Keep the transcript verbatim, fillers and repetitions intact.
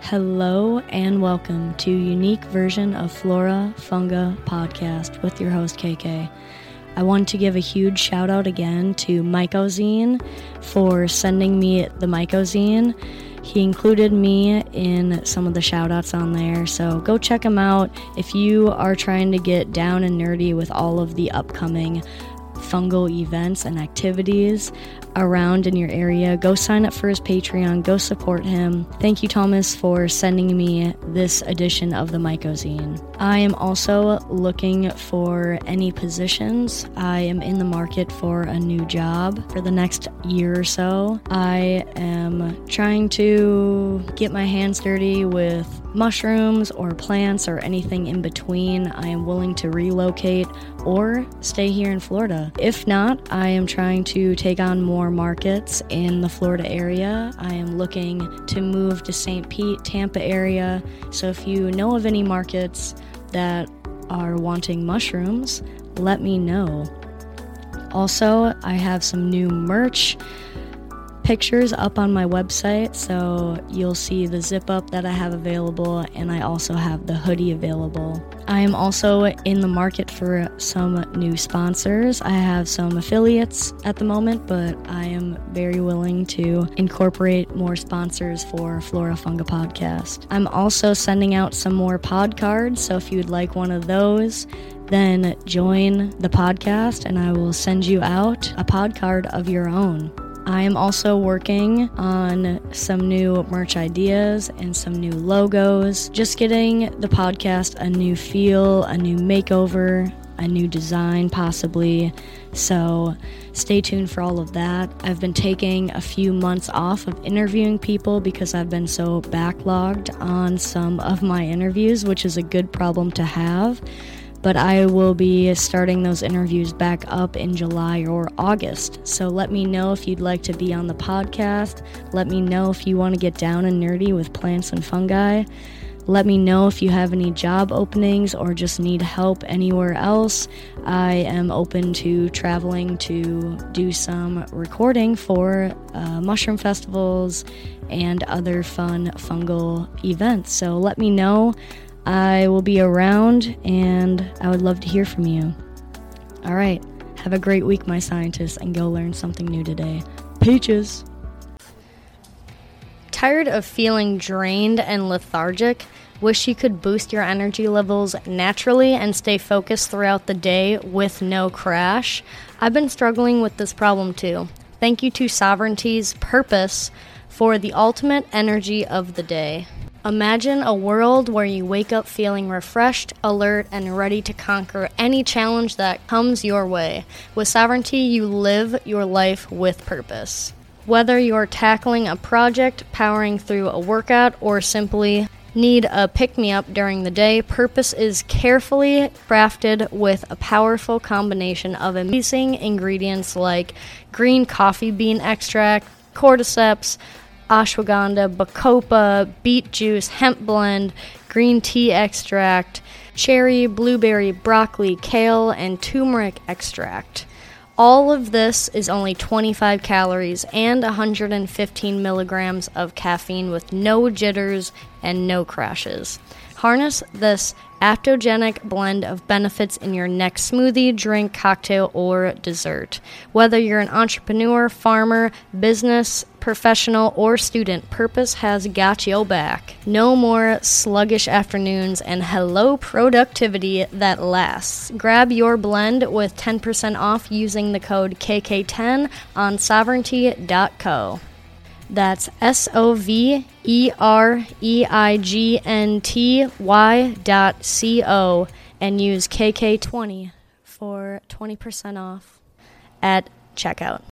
Hello and welcome to Unique Version of Flora Funga Podcast with your host K K. I want to give a huge shout out again to Mycozine for sending me the Mycozine. He included me in some of the shout outs on there, so go check him out if you are trying to get down and nerdy with all of the upcoming fungal events and activities around in your area. Go sign up for his Patreon, go support him. Thank you, Thomas, for sending me this edition of the Mycozine. I am also looking for any positions. I am in the market for a new job for the next year or so. I am trying to get my hands dirty with mushrooms or plants or anything in between. I am willing to relocate or stay here in Florida. If not, I am trying to take on more markets in the Florida area. I am looking to move to Saint Pete, Tampa area. So if you know of any markets that are wanting mushrooms, let me know. Also, I have some new merch pictures up on my website, so you'll see the zip up that I have available, and I also have the hoodie available. I am also in the market for some new sponsors. I have some affiliates at the moment, but I am very willing to incorporate more sponsors for Flora Funga Podcast. I'm also sending out some more pod cards, so if you would like one of those, then join the podcast and I will send you out a pod card of your own. I am also working on some new merch ideas and some new logos, just getting the podcast a new feel, a new makeover, a new design possibly. So stay tuned for all of that. I've been taking a few months off of interviewing people because I've been so backlogged on some of my interviews, which is a good problem to have. But I will be starting those interviews back up in July or August. So let me know if you'd like to be on the podcast. Let me know if you want to get down and nerdy with plants and fungi. Let me know if you have any job openings or just need help anywhere else. I am open to traveling to do some recording for uh, mushroom festivals and other fun fungal events. So let me know. I will be around, and I would love to hear from you. All right, have a great week, my scientists, and go learn something new today. Peaches! Tired of feeling drained and lethargic? Wish you could boost your energy levels naturally and stay focused throughout the day with no crash? I've been struggling with this problem too. Thank you to Sovereignty's Purpose for the ultimate energy of the day. Imagine a world where you wake up feeling refreshed, alert, and ready to conquer any challenge that comes your way. With Sovereignty, you live your life with purpose. Whether you're tackling a project, powering through a workout, or simply need a pick-me-up during the day, Purpose is carefully crafted with a powerful combination of amazing ingredients like green coffee bean extract, cordyceps, ashwagandha, bacopa, beet juice, hemp blend, green tea extract, cherry, blueberry, broccoli, kale, and turmeric extract. All of this is only twenty-five calories and one hundred fifteen milligrams of caffeine with no jitters and no crashes. Harness this adaptogenic blend of benefits in your next smoothie, drink, cocktail, or dessert. Whether you're an entrepreneur, farmer, business professional, or student, Purpose has got your back. No more sluggish afternoons, and hello productivity that lasts. Grab your blend with ten percent off using the code K K ten on sovereignty dot co. That's S O V E R E I G N T Y dot C O and use K K twenty for twenty percent off at checkout.